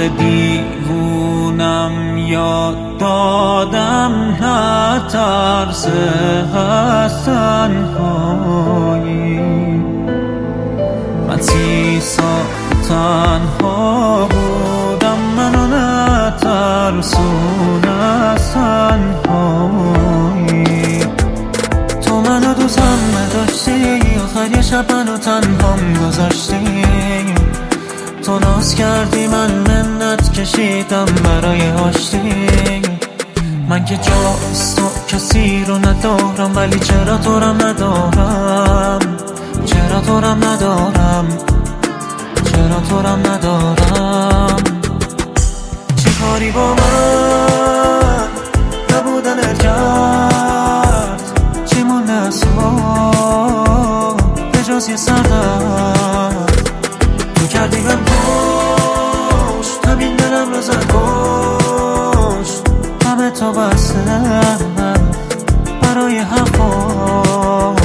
عقل دیوونم یاد دادم نترسه از تنهایی. من 30 سال تنها بودم، منو نترسون از تنهایی. تو منو دوستم نداشتی، آخر یه شب منو تنهام گذاشتی. تو ناز کردی، من منت کشیدم برای آشتی. من که جاست تو کسی رو ندارم، ولی چرا تو رم ندارم، چرا تو رم ندارم، چرا تو رم ندارم. چی کاری با من نبودنت کرد، چی مونده از ما به جز یه سردرد. تو کردی من پشت، همین دلم رو زد کشت. همه تا بستم برای حرفاش.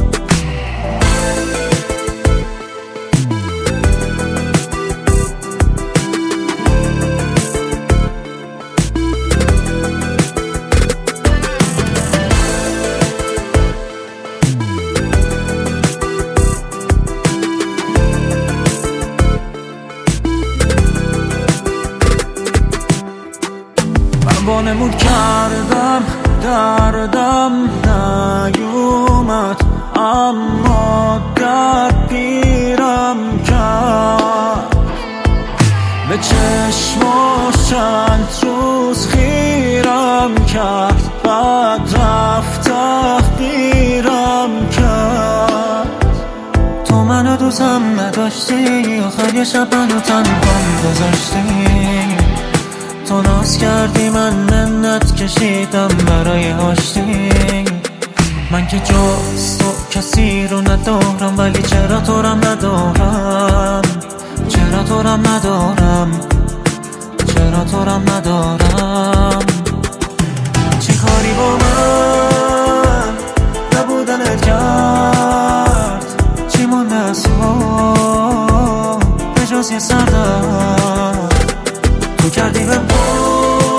وانمود کردم دردم نیومد، اما درد پیرم کرد. به چشماش چند روز خیرم کرد، بعد رفت تحقیرم کرد. تو منو دوستم نداشتی، آخر یه شب منو تنهام گذاشتی. تو ناز کردی، من منت کشیدم برای آشتی. من که جز تو کسی رو ندارم، ولی چرا تو رم ندارم، چرا تو رم ندارم، چرا تو رم ندارم. چی کاری با من نبودنت کرد، چی مونده از ما به جز یه سردرد. تو کردی من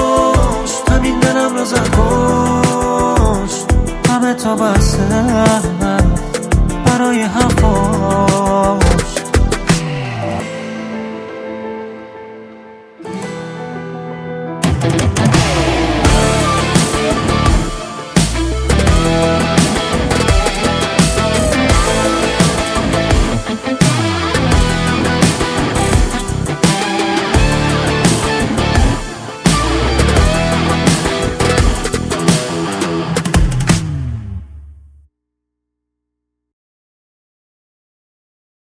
پشت، همین دلم رو زد کشت. همه تا بستم